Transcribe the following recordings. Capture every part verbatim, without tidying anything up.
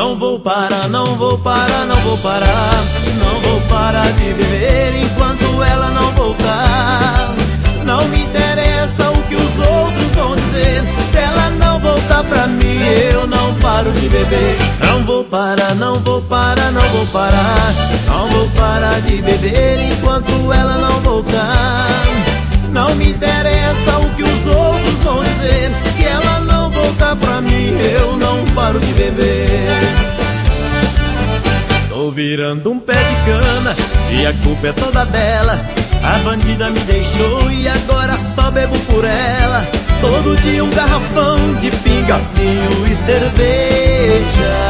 Não vou parar, não vou parar, não vou parar. Não vou parar de beber enquanto ela não voltar. Não me interessa o que os outros vão dizer. Se ela não voltar pra mim, eu não paro de beber. Não vou parar, não vou parar, não vou parar. Não vou parar de beber enquanto ela não voltar. Não me interessa o que os outros vão dizer. Se ela não voltar pra mim, eu não paro de beber. Tô virando um pé de cana e a culpa é toda dela. A bandida me deixou e agora só bebo por ela. Todo dia um garrafão de pinga, vinho e cerveja.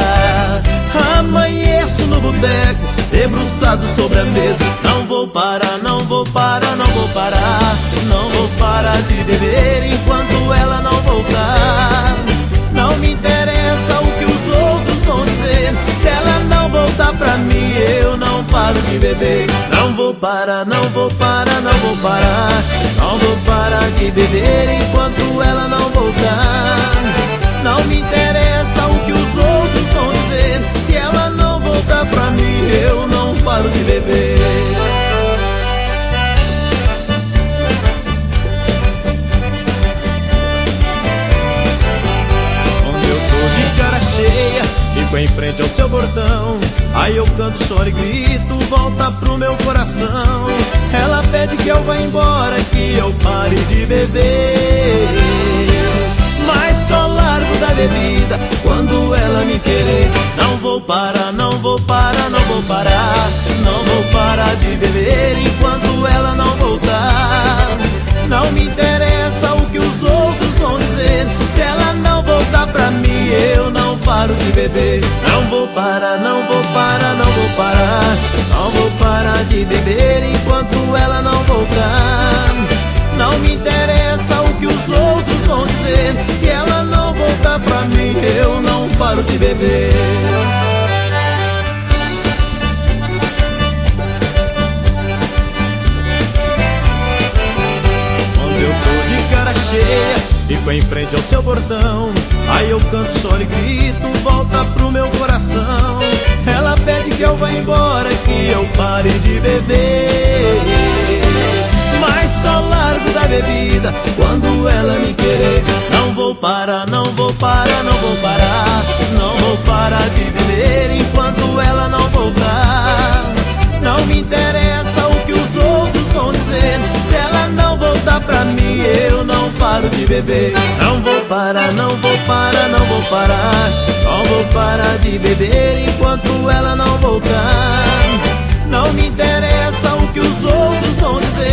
Amanheço no boteco, debruçado sobre a mesa. Não vou parar, não vou parar, não vou parar. Não vou parar de beber enquanto ela não voltar. Não me interessa o que os outros vão dizer. Se ela não voltar pra mim, eu não paro de beber. Não vou parar, não vou parar, não vou parar. Não vou parar de beber enquanto ela não voltar. Não me interessa o que os outros vão dizer. Se ela não voltar pra mim, eu não paro de beber. Fico em frente ao seu portão, aí eu canto, choro e grito, volta pro meu coração. Ela pede que eu vá embora, que eu pare de beber, mas só largo da bebida quando ela me querer. Não vou parar, não vou parar, não vou parar. Não vou parar de beber enquanto ela não voltar. Não me interessa o que os outros vão dizer. Se ela não voltar pra mim, eu não paro de beber. Não vou parar, não vou parar, não vou parar. Não vou parar de beber enquanto ela não voltar. Não me interessa o que os outros vão dizer. Se ela não voltar pra mim, eu não paro de beber. Fico em frente ao seu portão, aí eu canto, choro e grito, volta pro meu coração. Ela pede que eu vá embora, que eu pare de beber, mas só largo da bebida quando ela me querer. Não vou parar, não vou parar, não vou parar. Não vou parar de beber enquanto ela não voltar. Não me interessa o que os outros vão dizer. Se ela não voltar pra mim, eu não paro de beber. Não vou parar, não vou parar, não vou parar. Não vou parar de beber enquanto ela não voltar. Não me interessa o que os outros vão dizer.